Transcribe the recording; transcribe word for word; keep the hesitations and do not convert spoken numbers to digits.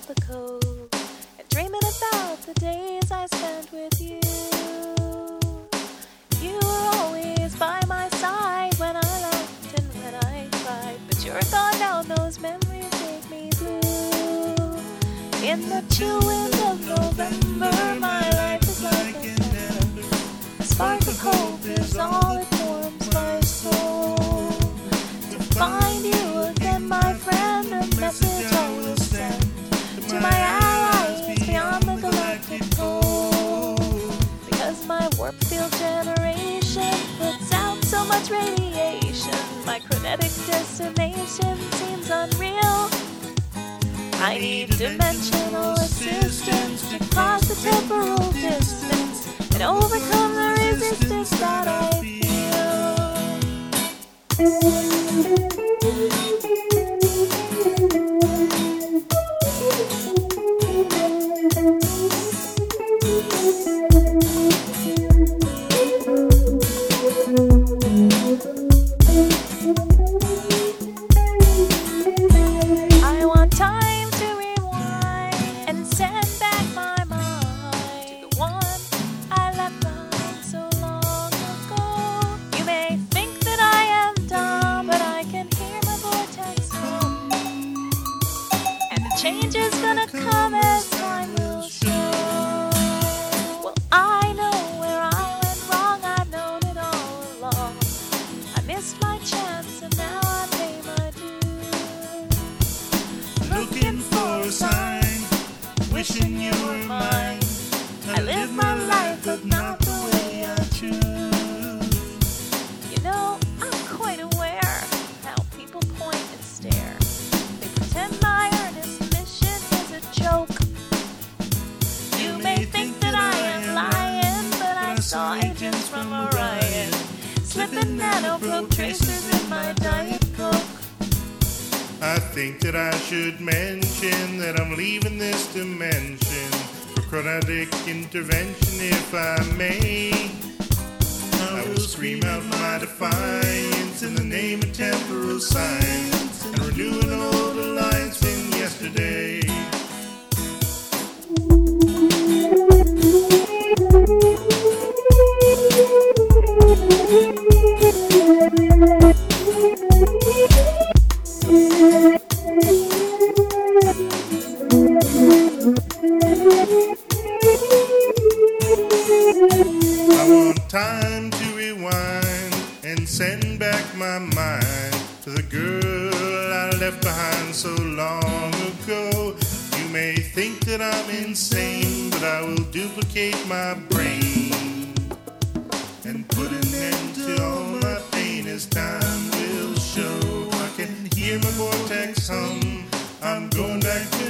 the cove and dreaming about the days I spent with you. You were always by my side when I laughed and when I cried, but you're gone now, those memories make me blue. In the chill wind of November, my life is like a ember. A spark of hope is all it warms my soul. To find you again, my friend, a message I will send to my allies beyond the galactic pole. Because my warp field generation puts out so much radiation, my chronetic destination seems unreal. I need dimensional assistance to cross the temporal distance and overcome the resistance that I feel. I want time to rewind and send back my mind to the one I left behind so long ago. You may think that I am dumb, but I can hear my vortex hum, and the change is gonna come as time will show. Well, I know where I went wrong, I've known it all along. I missed my chance and now I pay my dues. Looking for a sign, wishing you were mine. I live my life, but not the way I choose. You know, I'm quite aware how people point and stare. They pretend my earnest mission is a joke. You may think that I am lying, but I saw agents from Orion slipping nanoprobe tracers in my Diet Coke. I think that I should mention that I'm leaving this dimension for chronetic intervention, if I may. I will scream out my defiance in the name of temporal science and renew an old alliance from yesterday. I want time to rewind and send back my mind to the girl I left behind so long ago. You may think that I'm insane, but I will duplicate my brain and put an end to all my pain as time will show. I can hear my vortex hum, I'm going back to